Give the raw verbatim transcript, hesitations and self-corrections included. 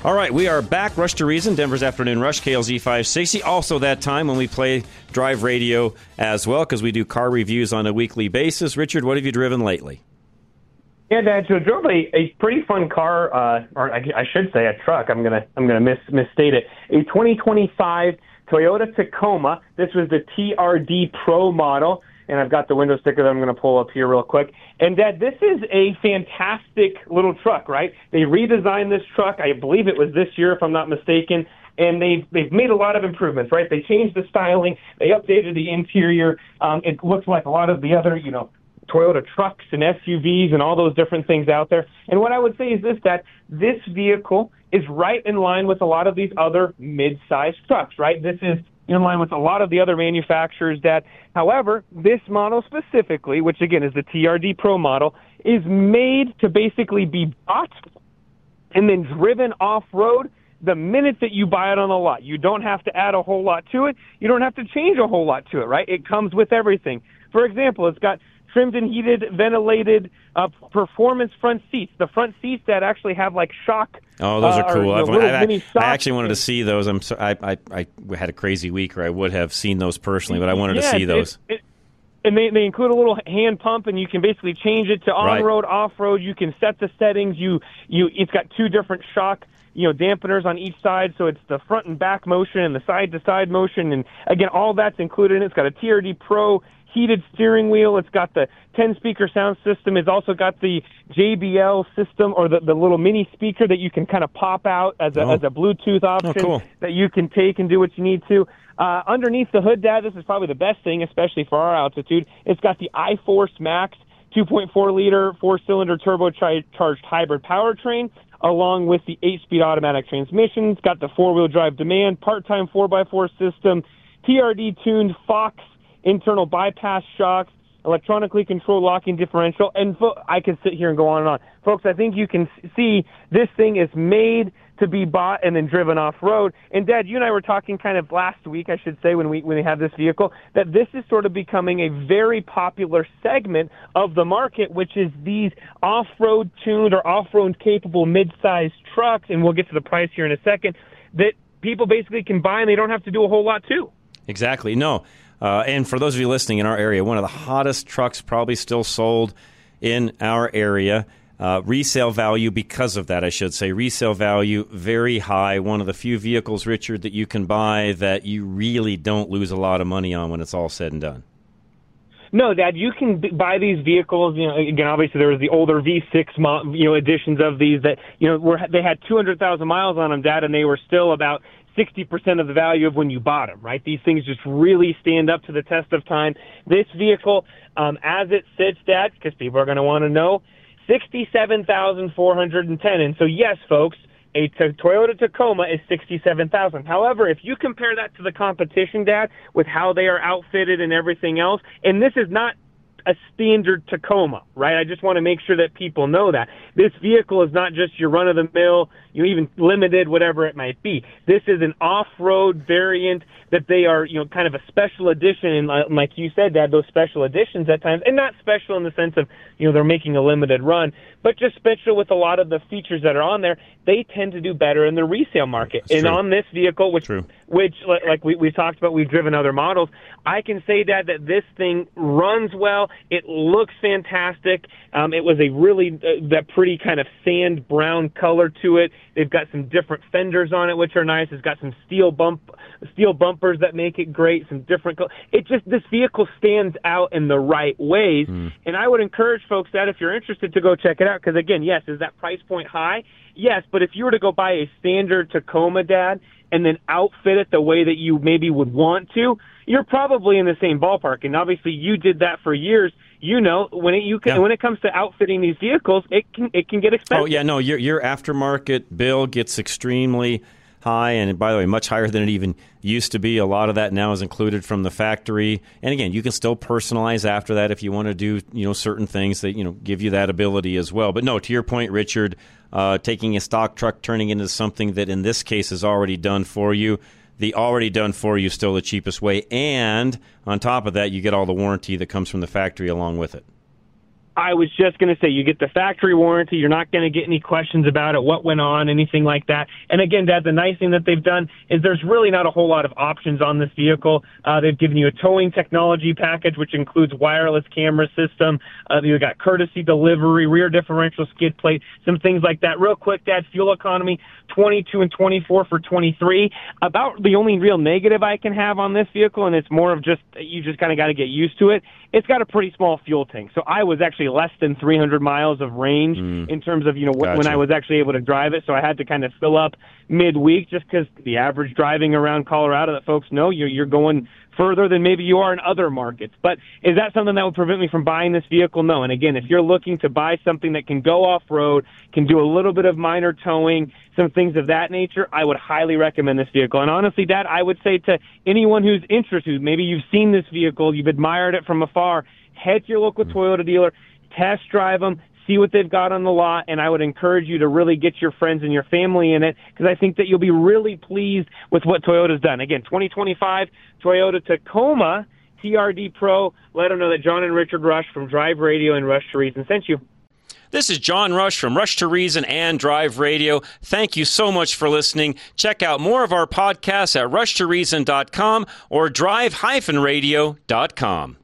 All right, we are back. Rush to Reason, Denver's Afternoon Rush, K L Z five sixty. Also that time when we play Drive Radio as well, because we do car reviews on a weekly basis. Richard, what have you driven lately? Yeah, Dad, so I drove a, a pretty fun car, uh, or I, I should say a truck. I'm gonna I'm gonna mis, misstate it. A twenty twenty-five Toyota Tacoma. This was the T R D Pro model, and I've got the window sticker that I'm going to pull up here real quick. And, Dad, this is a fantastic little truck, right? They redesigned this truck. I believe it was this year, if I'm not mistaken. And they've, they've made a lot of improvements, right? They changed the styling. They updated the interior. Um, it looks like a lot of the other, you know, Toyota trucks and S U Vs and all those different things out there. And what I would say is this, that this vehicle is right in line with a lot of these other mid-sized trucks, right? This is in line with a lot of the other manufacturers that, however, this model specifically, which again is the T R D Pro model, is made to basically be bought and then driven off-road the minute that you buy it on the lot. You don't have to add a whole lot to it. You don't have to change a whole lot to it, right? It comes with everything. For example, it's got trimmed and heated, ventilated, uh, performance front seats. The front seats that actually have like shock. Oh, those are uh, cool. Or, I've, you know, I, I, I actually wanted and, to see those. I'm so, I, I I had a crazy week, or I would have seen those personally, but I wanted yeah, to see those. It, it, and they, they include a little hand pump, and you can basically change it to on-road, right. Off-road. You can set the settings. You you It's got two different shock you know, dampeners on each side, so it's the front and back motion and the side-to-side motion, and again, all that's included in it. It's got a T R D Pro heated steering wheel. It's got the ten-speaker sound system. It's also got the J B L system, or the, the little mini speaker that you can kind of pop out as a, oh. as a Bluetooth option oh, cool. that you can take and do what you need to. Uh, underneath the hood, Dad, this is probably the best thing, especially for our altitude. It's got the iForce Max two point four liter four-cylinder turbocharged hybrid powertrain, along with the eight-speed automatic transmission. It's got the four-wheel drive demand, part-time four by four system, T R D-tuned Fox internal bypass shocks, electronically controlled locking differential, and fo- I can sit here and go on and on. Folks, I think you can see this thing is made to be bought and then driven off-road. And, Dad, you and I were talking kind of last week, I should say, when we when we had this vehicle, that this is sort of becoming a very popular segment of the market, which is these off-road tuned or off-road capable mid-sized trucks, and we'll get to the price here in a second, that people basically can buy and they don't have to do a whole lot to. Exactly. No. Uh, and for those of you listening in our area, one of the hottest trucks probably still sold in our area. Uh, resale value, because of that, I should say, resale value very high. One of the few vehicles, Richard, that you can buy that you really don't lose a lot of money on when it's all said and done. No, Dad, you can b- buy these vehicles. You know, again, obviously there was the older V six, mo- you know, editions of these that, you know, were they had two hundred thousand miles on them, Dad, and they were still about sixty percent of the value of when you bought them, right? These things just really stand up to the test of time. This vehicle, um, as it sits, Dad, because people are going to want to know, sixty-seven thousand four hundred ten dollars. And so, yes, folks, a t- Toyota Tacoma is sixty-seven thousand dollars. However, if you compare that to the competition, Dad, with how they are outfitted and everything else, and this is not a standard Tacoma, right? I just want to make sure that people know that. This vehicle is not just your run-of-the-mill, you know, even limited, whatever it might be. This is an off-road variant that they are, you know, kind of a special edition, and like you said, Dad, those special editions at times, and not special in the sense of, you know, they're making a limited run, but just special with a lot of the features that are on there. They tend to do better in the resale market. That's and true. On this vehicle, which, True. which like we, we talked about, we've driven other models, I can say, Dad, that this thing runs well. It looks fantastic. Um, it was a really, uh, that pretty kind of sand brown color to it. They've got some different fenders on it, which are nice. It's got some steel bump, steel bumpers that make it great, some different colors. It just, this vehicle stands out in the right ways. Mm. And I would encourage folks that if you're interested to go check it out, because again, yes, is that price point high? Yes, but if you were to go buy a standard Tacoma, Dad, and then outfit it the way that you maybe would want to, you're probably in the same ballpark. And obviously you did that for years. You know, when it, you can, yeah. when it comes to outfitting these vehicles, it can it can get expensive. Oh, yeah, no, your your aftermarket bill gets extremely high, and by the way, much higher than it even used to be. A lot of that now is included from the factory. And again, you can still personalize after that if you want to do, you know, certain things that, you know, give you that ability as well. But no, to your point, Richard, uh, taking a stock truck, turning it into something that in this case is already done for you. The already done for you is still the cheapest way. And on top of that, you get all the warranty that comes from the factory along with it. I was just going to say, you get the factory warranty. You're not going to get any questions about it, what went on, anything like that. And again, Dad, the nice thing that they've done is there's really not a whole lot of options on this vehicle. Uh, they've given you a towing technology package, which includes wireless camera system. Uh, you've got courtesy delivery, rear differential skid plate, some things like that. Real quick, Dad, fuel economy, twenty-two and twenty-four for twenty-three. About the only real negative I can have on this vehicle, and it's more of just, you just kind of got to get used to it, it's got a pretty small fuel tank. So I was actually less than three hundred miles of range mm. in terms of, you know, gotcha. when I was actually able to drive it. So I had to kind of fill up midweek just because the average driving around Colorado that folks know, you're, you're going further than maybe you are in other markets. But is that something that would prevent me from buying this vehicle? No. And again, if you're looking to buy something that can go off-road, can do a little bit of minor towing, some things of that nature, I would highly recommend this vehicle. And honestly, Dad, I would say to anyone who's interested, maybe you've seen this vehicle, you've admired it from afar, head to your local Toyota dealer, test drive them, see what they've got on the lot, and I would encourage you to really get your friends and your family in it because I think that you'll be really pleased with what Toyota's done. Again, twenty twenty-five Toyota Tacoma T R D Pro. Let them know that John and Richard Rush from Drive Radio and Rush to Reason sent you. This is John Rush from Rush to Reason and Drive Radio. Thank you so much for listening. Check out more of our podcasts at rush to reason dot com or drive radio dot com.